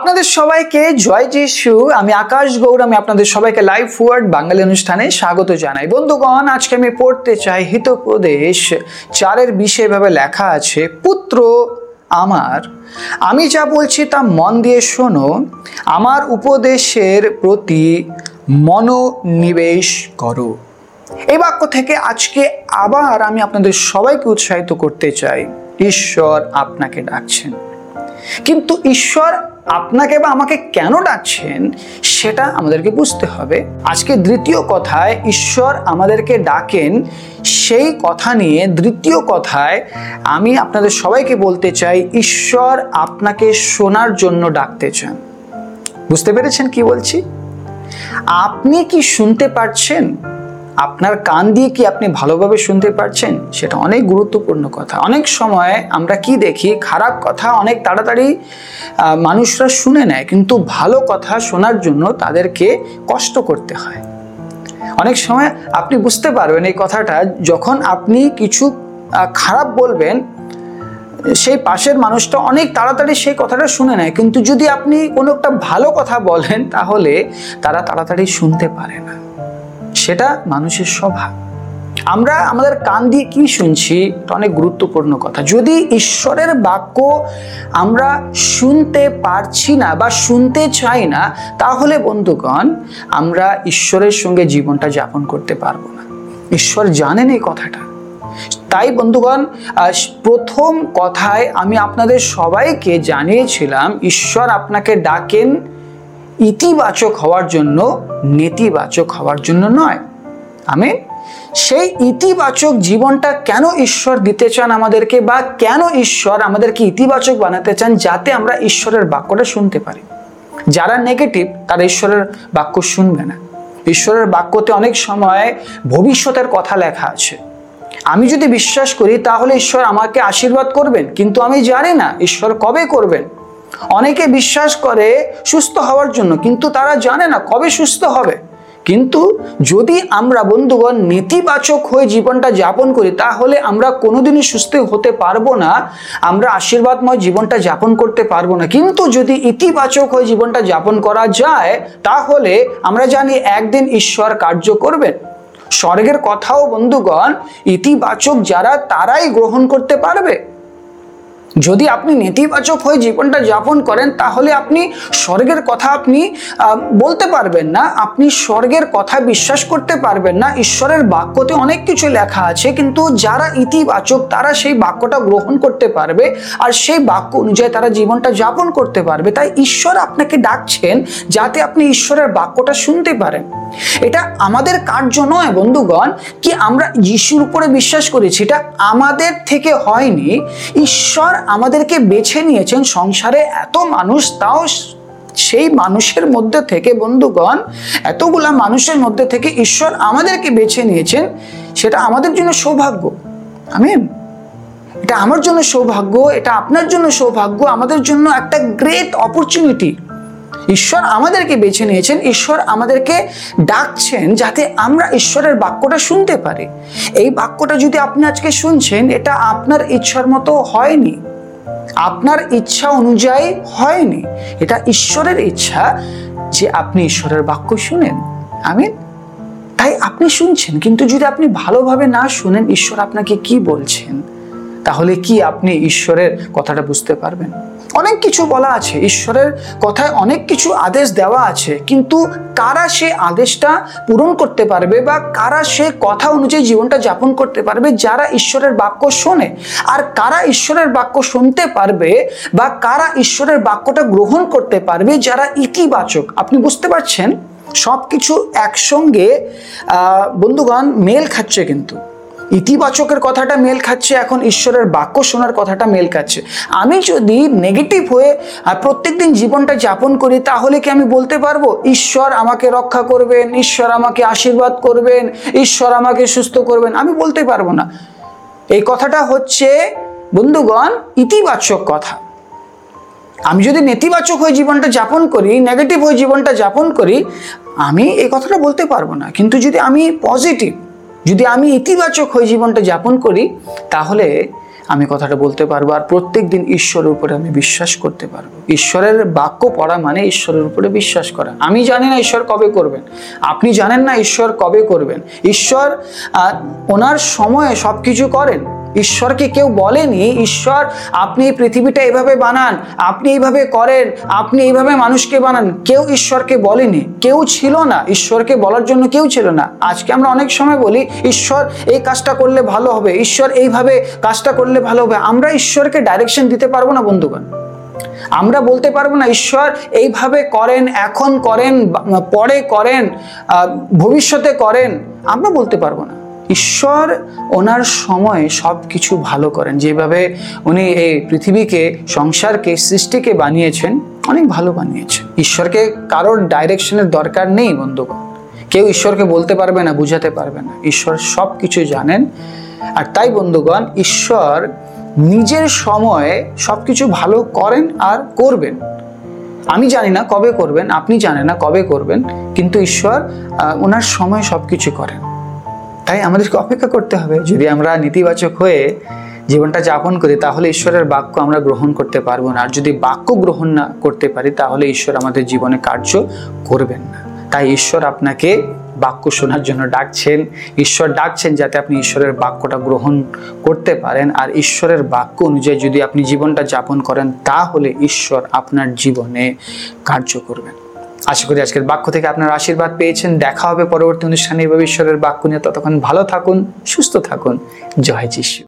আপনাদের সবাইকে জয় যিশু। আমি আকাশ গৌর। আমি আপনাদের সবাইকে লাইফ ওয়ার্ড বাঙালি অনুষ্ঠানে স্বাগত জানাই। বন্ধুগণ, আজকে আমি পড়তে চাই হিতোপদেশ 4:20 ভাবে লেখা আছে, পুত্র আমার, আমি যা বলছি তা মন দিয়ে শোনো, আমার উপদেশের প্রতি মনোনিবেশ করো। এই বাক্য থেকে আজকে আবার আমি আপনাদের সবাইকে উৎসাহিত করতে চাই। ঈশ্বর আপনাকে ডাকছেন, কিন্তু ঈশ্বর আপনাকে বা আমাকে কেন ডাকছেন সেটা আমাদেরকে বুঝতে হবে। আজকে দ্বিতীয় কথায় ঈশ্বর আমাদেরকে ডাকেন, সেই কথা নিয়ে দ্বিতীয় কথায় আমি আপনাদের সবাইকে বলতে চাই, ঈশ্বর আপনাকে শোনার জন্য ডাকতে চান। বুঝতে পেরেছেন কি বলছি? আপনি কি শুনতে পারছেন? আপনার কান দিয়ে কি আপনি ভালোভাবে শুনতে পারছেন? সেটা অনেক গুরুত্বপূর্ণ কথা। অনেক সময় আমরা কি দেখি, খারাপ কথা অনেক তাড়াতাড়ি মানুষরা শুনে নেয়, কিন্তু ভালো কথা শোনার জন্য তাদেরকে কষ্ট করতে হয়। অনেক সময় আপনি বুঝতে পারবেন এই কথাটা, যখন আপনি কিছু খারাপ বলবেন সেই পাশের মানুষটা অনেক তাড়াতাড়ি সেই কথাটা শুনে নেয়, কিন্তু যদি আপনি কোনো একটা ভালো কথা বলেন তাহলে তারা তাড়াতাড়ি শুনতে পারে না। সেটা মানুষের স্বভাব। আমরা আমাদের কান দিয়ে কি শুনছি এটা অনেক গুরুত্বপূর্ণ কথা। যদি ঈশ্বরের বাক্য আমরা শুনতে পারছি না বা শুনতে চাই না, তাহলে বন্ধুগণ আমরা ঈশ্বরের সঙ্গে জীবনটা যাপন করতে পারবো না। ঈশ্বর জানেন এই কথাটা। তাই বন্ধুগণ, প্রথম কথায় আমি আপনাদের সবাইকে জানিয়েছিলাম, ঈশ্বর আপনাকে ডাকেন ইতিবাচক হওয়ার জন্য, নেতিবাচক হওয়ার জন্য নয়। আমেন। সেই ইতিবাচক জীবনটা কেন ঈশ্বর দিতে চান আমাদেরকে, বা কেন ঈশ্বর আমাদেরকে ইতিবাচক বানাতে চান, যাতে আমরা ঈশ্বরের বাক্যটা শুনতে পারি। যারা নেগেটিভ তারা ঈশ্বরের বাক্য শুনবে না। ঈশ্বরের বাক্যতে অনেক সময় ভবিষ্যতের কথা লেখা আছে। আমি যদি বিশ্বাস করি তাহলে ঈশ্বর আমাকে আশীর্বাদ করবেন, কিন্তু আমি জানি না ঈশ্বর কবে করবেন। অনেকে বিশ্বাস করে সুস্থ হওয়ার জন্য, কিন্তু তারা জানে না কবে সুস্থ হবে। কিন্তু যদি আমরা বন্ধুগণ নেতিবাচক হয়ে জীবনটা যাপন করি, তাহলে আমরা কোনোদিনই সুস্থ হতে পারবো না, আমরা আশীর্বাদময় জীবনটা যাপন করতে পারবো না। কিন্তু যদি ইতিবাচক হয়ে জীবনটা যাপন করা যায়, তাহলে আমরা জানি একদিন ঈশ্বর কার্য করবেন। স্বর্গের কথাও বন্ধুগণ ইতিবাচক যারা, তারাই গ্রহণ করতে পারবে। যদি আপনি নেতিবাচক হয়ে জীবনটা যাপন করেন, তাহলে আপনি স্বর্গের কথা আপনি বলতে পারবেন না, আপনি স্বর্গের কথা বিশ্বাস করতে পারবেন না। ঈশ্বরের বাক্যতে অনেক কিছু লেখা আছে, কিন্তু যারা ইতিবাচক তারা সেই বাক্যটা গ্রহণ করতে পারবে, আর সেই বাক্য অনুযায়ী তারা জীবনটা যাপন করতে পারবে। তাই ঈশ্বর আপনাকে ডাকছেন যাতে আপনি ঈশ্বরের বাক্যটা শুনতে পারেন। এটা আমাদের কার্য নয় বন্ধুগণ, কি আমরা যিশুর উপরে বিশ্বাস করেছি, এটা আমাদের থেকে হয়নি। ঈশ্বর আমাদেরকে বেছে নিয়েছেন। সংসারে এত মানুষ, তাও সেই মানুষের মধ্যে থেকে বন্ধুগণ, এতগুলা মানুষের মধ্যে থেকে ঈশ্বর আমাদেরকে বেছে নিয়েছেন। সেটা আমাদের জন্য সৌভাগ্য। আমেন। এটা আমার জন্য সৌভাগ্য, এটা আপনার জন্য সৌভাগ্য, আমাদের জন্য একটা গ্রেট অপরচুনিটি। ঈশ্বর আমাদেরকে বেছে নিয়েছেন, ঈশ্বর আমাদেরকে ডাকছেন যাতে আমরা ঈশ্বরের বাক্যটা শুনতে পারি। এই বাক্যটা যদি আপনি আজকে শুনছেন, এটা আপনার ইচ্ছার মতো হয়নি, আপনার ইচ্ছা অনুযায়ী হয়নি। এটা ঈশ্বরের ইচ্ছা যে আপনি ঈশ্বরের বাক্য শুনেন। আমিন। তাই আপনি শুনছেন, কিন্তু যদি আপনি ভালোভাবে না শুনেন ঈশ্বর আপনাকে কি বলছেন, তাহলে কি আপনি ঈশ্বরের কথাটা বুঝতে পারবেন? অনেক কিছু বলা আছে, ঈশ্বরের কথায় অনেক কিছু আদেশ দেওয়া আছে, কিন্তু কারা সে আদেশটা পূরণ করতে পারবে বা কারা সে কথা অনুযায়ী জীবনটা যাপন করতে পারবে? যারা ঈশ্বরের বাক্য শোনে। আর কারা ঈশ্বরের বাক্য শুনতে পারবে বা কারা ঈশ্বরের বাক্যটা গ্রহণ করতে পারবে? যারা ইতিবাচক। আপনি বুঝতে পারছেন, সবকিছু একসঙ্গে বন্ধুগণ মেল খাচ্ছে। কিন্তু ইতিবাচকের কথাটা মেল খাচ্ছে, এখন ঈশ্বরের বাক্য শোনার কথাটা মেল খাচ্ছে। আমি যদি নেগেটিভ হয়ে প্রত্যেকদিন জীবনটা যাপন করি, তাহলে কি আমি বলতে পারবো ঈশ্বর আমাকে রক্ষা করবেন, ঈশ্বর আমাকে আশীর্বাদ করবেন, ঈশ্বর আমাকে সুস্থ করবেন? আমি বলতে পারবো না। এই কথাটা হচ্ছে বন্ধুগণ ইতিবাচক কথা। আমি যদি নেতিবাচক হয়ে জীবনটা যাপন করি, নেগেটিভ হয়ে জীবনটা যাপন করি, আমি এই কথাটা বলতে পারবো না। কিন্তু যদি আমি পজিটিভ, যদি আমি ইতিবাচক হয়ে জীবনটা যাপন করি, তাহলে আমি কথাটা বলতে পারবো, আর প্রত্যেক দিন ঈশ্বরের উপরে আমি বিশ্বাস করতে পারবো। ঈশ্বরের বাক্য পড়া মানে ঈশ্বরের উপরে বিশ্বাস করা। আমি জানি না ঈশ্বর কবে করবেন, আপনি জানেন না ঈশ্বর কবে করবেন। ঈশ্বর ওনার সময়ে সবকিছু করেন। ঈশ্বরকে কেউ বলেনি ঈশ্বর আপনি এই পৃথিবীটা এইভাবে বানান, আপনি এইভাবে করেন, আপনি এইভাবে মানুষকে বানান। কেউ ঈশ্বরকে বলেনি, কেউ ছিল না ঈশ্বরকে বলার জন্য, কেউ ছিল না। আজকে আমরা অনেক সময় বলি ঈশ্বর এই কাজটা করলে ভালো হবে, ঈশ্বর এইভাবে কাজটা করলে ভালো হবে। আমরা ঈশ্বরকে ডাইরেকশন দিতে পারবো না বন্ধুগণ। আমরা বলতে পারবো না ঈশ্বর এইভাবে করেন, এখন করেন, পরে করেন, ভবিষ্যতে করেন। আমরা বলতে পারবো না। ঈশ্বর ওনার সময় সব কিছু ভালো করেন। যেভাবে উনি এই পৃথিবীকে, সংসারকে, সৃষ্টিকে বানিয়েছেন, অনেক ভালো বানিয়েছেন। ঈশ্বরকে কারোর ডাইরেকশনের দরকার নেই বন্ধুগণ। কেউ ঈশ্বরকে বলতে পারবে না, বুঝাতে পারবে না। ঈশ্বর সব কিছু জানেন। আর তাই বন্ধুগণ, ঈশ্বর নিজের সময়ে সব কিছু ভালো করেন আর করবেন। আমি জানি না কবে করবেন, আপনি জানেন না কবে করবেন, কিন্তু ঈশ্বর ওনার সময় সব কিছু করেন। তাই আমাদেরকে অপেক্ষা করতে হবে। যদি আমরা নেতিবাচক হয়ে জীবনটা যাপন করি তাহলে ঈশ্বরের বাক্য আমরা গ্রহণ করতে পারবো না। আর যদি বাক্য গ্রহণ না করতে পারি তাহলে ঈশ্বর আমাদের জীবনে কার্য করবেন না। তাই ঈশ্বর আপনাকে বাক্য শোনার জন্য ডাকছেন। ঈশ্বর ডাকছেন যাতে আপনি ঈশ্বরের বাক্যটা গ্রহণ করতে পারেন। আর ঈশ্বরের বাক্য অনুযায়ী যদি আপনি জীবনটা যাপন করেন তাহলে ঈশ্বর আপনার জীবনে কার্য করবেন। আশা করি আজকের বাক্য থেকে আপনার আশীর্বাদ পেয়েছেন। দেখা হবে পরবর্তী অনুষ্ঠানে এভাবে ঈশ্বরের বাক্য নিয়ে। ততক্ষণ ভালো থাকুন, সুস্থ থাকুন। জয় যিশু।